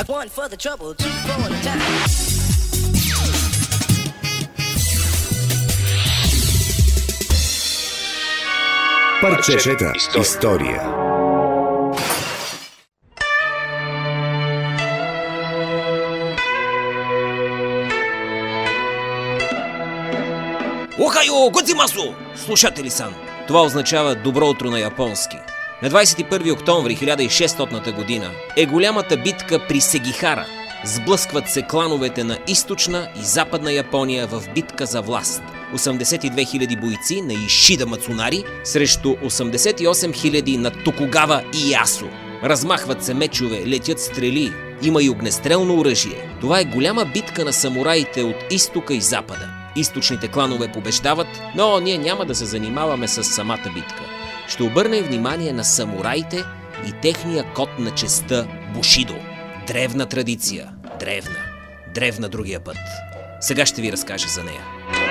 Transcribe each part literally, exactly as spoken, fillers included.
One for the trouble, two for the time. Парчета история. Охайо, годзимасо! Слушатели сан. Това означава добро утро на японски. На двадесет и първи октомври хиляда и шестстотната година е голямата битка при Сегихара. Сблъскват се клановете на източна и западна Япония в битка за власт. осемдесет и две хиляди бойци на Ишида Мацунари срещу осемдесет и осем хиляди на Токугава Иеясу. Размахват се мечове, летят стрели, има и огнестрелно оръжие. Това е голяма битка на самураите от изтока и запада. Източните кланове побеждават, но ние няма да се занимаваме с самата битка. Ще обърнем внимание на самураите и техния код на честта Бушидо. Древна традиция. Древна. Древна другия път. Сега ще ви разкажа за нея.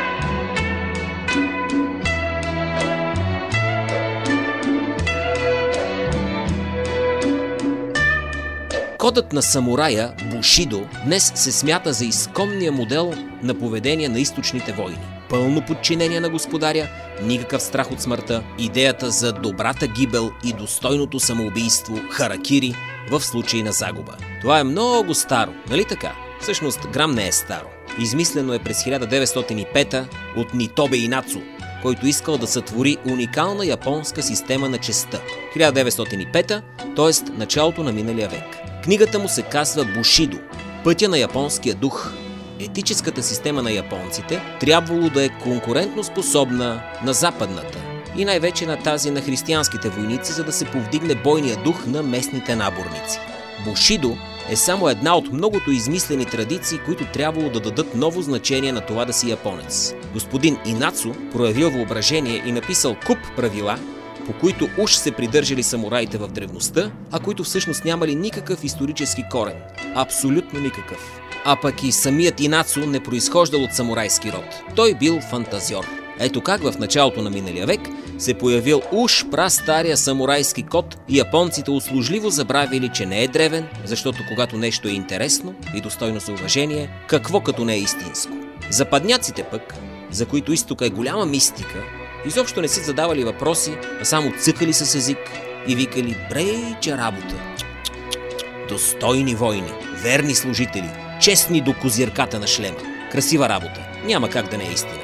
Кодът на самурая, Бушидо, днес се смята за изконния модел на поведение на източните войни. Пълно подчинение на господаря, никакъв страх от смъртта, идеята за добрата гибел и достойното самоубийство, харакири, в случай на загуба. Това е много старо, нали така? Всъщност грам не е старо. Измислено е през хиляда деветстотин и пета от Нитобе Инацу, който искал да сътвори уникална японска система на честта. хиляда деветстотин и пета, т.е. началото на миналия век. Книгата му се казва Бушидо – пътя на японския дух. Етическата система на японците трябвало да е конкурентно способна на западната и най-вече на тази на християнските войници, за да се повдигне бойния дух на местните наборници. Бушидо е само една от многото измислени традиции, които трябвало да дадат ново значение на това да си японец. Господин Инацу проявил въображение и написал куп правила, по които уж се придържали самураите в древността, а които всъщност нямали никакъв исторически корен. Абсолютно никакъв. А пък и самият Инацу не произхождал от самурайски род. Той бил фантазьор. Ето как в началото на миналия век се появил уж прастария самурайски код и японците услужливо забравили, че не е древен, защото когато нещо е интересно и достойно за уважение, какво като не е истинско. Западняците пък, за които изтока е голяма мистика, изобщо не си задавали въпроси, а само цъкали с език и викали брейча работа. Достойни войни, верни служители, честни до козирката на шлема. Красива работа, няма как да не е истина.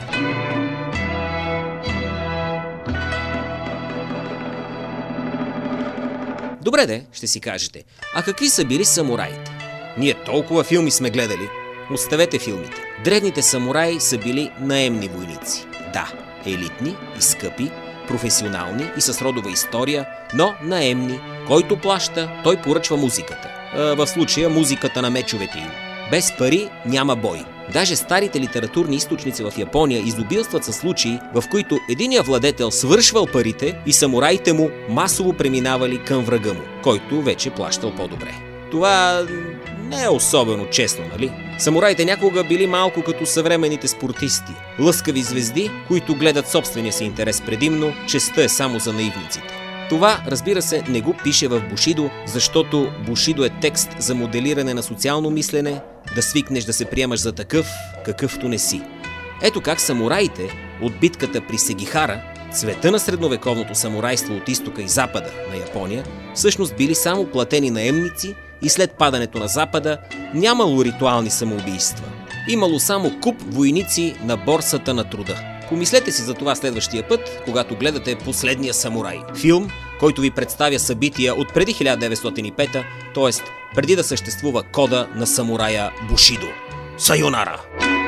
Добре де, ще си кажете, а какви са били самураите? Ние толкова филми сме гледали. Оставете филмите. Древните самураи са били наемни войници. Да, елитни и скъпи, професионални и с родова история, но наемни. Който плаща, той поръчва музиката. А, в случая музиката на мечовете им. Без пари няма бой. Даже старите литературни източници в Япония изобилстват със случаи, в които единия владетел свършвал парите и самураите му масово преминавали към врага му, който вече плащал по-добре. Това не е особено честно, нали? Самураите някога били малко като съвременните спортисти. Лъскави звезди, които гледат собствения си интерес предимно, честта е само за наивниците. Това, разбира се, не го пише в Бушидо, защото Бушидо е текст за моделиране на социално мислене, да свикнеш да се приемаш за такъв, какъвто не си. Ето как самураите от битката при Сегихара, цвета на средновековното самурайство от изтока и запада на Япония, всъщност били само платени наемници и след падането на запада нямало ритуални самоубийства. Имало само куп войници на борсата на труда. Помислете си за това следващия път, когато гледате Последния самурай. Филм, който ви представя събития от преди хиляда деветстотин и пета, т.е. преди да съществува кода на самурая Бушидо. Сайонара!